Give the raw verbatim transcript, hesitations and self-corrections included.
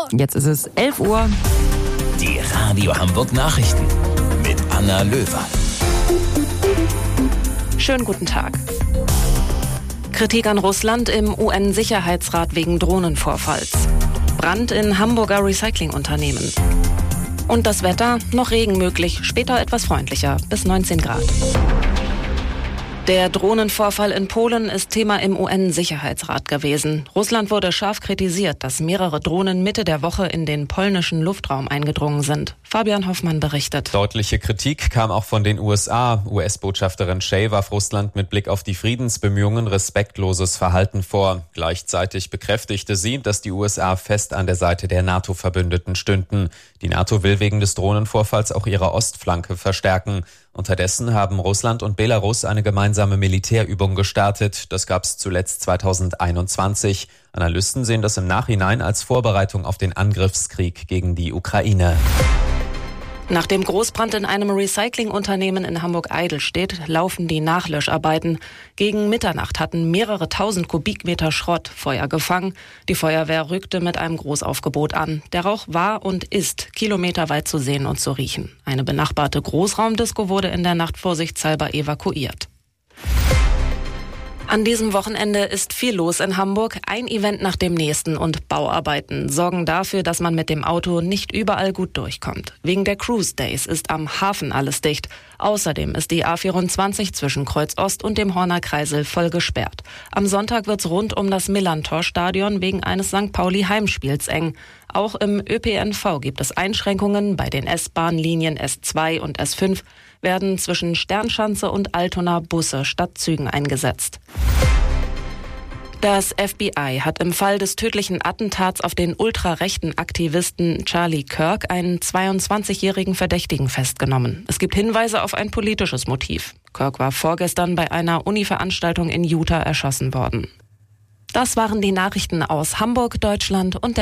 Jetzt ist es elf Uhr. Die Radio Hamburg Nachrichten mit Anna Löwer. Schönen guten Tag. Kritik an Russland im U N-Sicherheitsrat wegen Drohnenvorfalls. Brand in Hamburger Recyclingunternehmen. Und das Wetter, noch Regen möglich, später etwas freundlicher, bis neunzehn Grad. Der Drohnenvorfall in Polen ist Thema im U N-Sicherheitsrat gewesen. Russland wurde scharf kritisiert, dass mehrere Drohnen Mitte der Woche in den polnischen Luftraum eingedrungen sind. Fabian Hoffmann berichtet. Deutliche Kritik kam auch von den U S A. U S-Botschafterin Shea warf Russland mit Blick auf die Friedensbemühungen respektloses Verhalten vor. Gleichzeitig bekräftigte sie, dass die U S A fest an der Seite der NATO-Verbündeten stünden. Die NATO will wegen des Drohnenvorfalls auch ihre Ostflanke verstärken. Unterdessen haben Russland und Belarus eine gemeinsame Militärübung gestartet. Das gab es zuletzt zweitausendeinundzwanzig. Analysten sehen das im Nachhinein als Vorbereitung auf den Angriffskrieg gegen die Ukraine. Nach dem Großbrand in einem Recyclingunternehmen in Hamburg-Eidelstedt laufen die Nachlöscharbeiten. Gegen Mitternacht hatten mehrere tausend Kubikmeter Schrott Feuer gefangen. Die Feuerwehr rückte mit einem Großaufgebot an. Der Rauch war und ist kilometerweit zu sehen und zu riechen. Eine benachbarte Großraumdisco wurde in der Nacht vorsichtshalber evakuiert. An diesem Wochenende ist viel los in Hamburg. Ein Event nach dem nächsten und Bauarbeiten sorgen dafür, dass man mit dem Auto nicht überall gut durchkommt. Wegen der Cruise Days ist am Hafen alles dicht. Außerdem ist die A vierundzwanzig zwischen Kreuz Ost und dem Horner Kreisel voll gesperrt. Am Sonntag wird's rund um das Millerntor-Stadion wegen eines Sankt Pauli-Heimspiels eng. Auch im Ö P N V gibt es Einschränkungen. Bei den S-Bahn-Linien S zwei und S fünf werden zwischen Sternschanze und Altona Busse statt Zügen eingesetzt. Das F B I hat im Fall des tödlichen Attentats auf den ultrarechten Aktivisten Charlie Kirk einen zweiundzwanzigjährigen Verdächtigen festgenommen. Es gibt Hinweise auf ein politisches Motiv. Kirk war vorgestern bei einer Uni-Veranstaltung in Utah erschossen worden. Das waren die Nachrichten aus Hamburg, Deutschland und der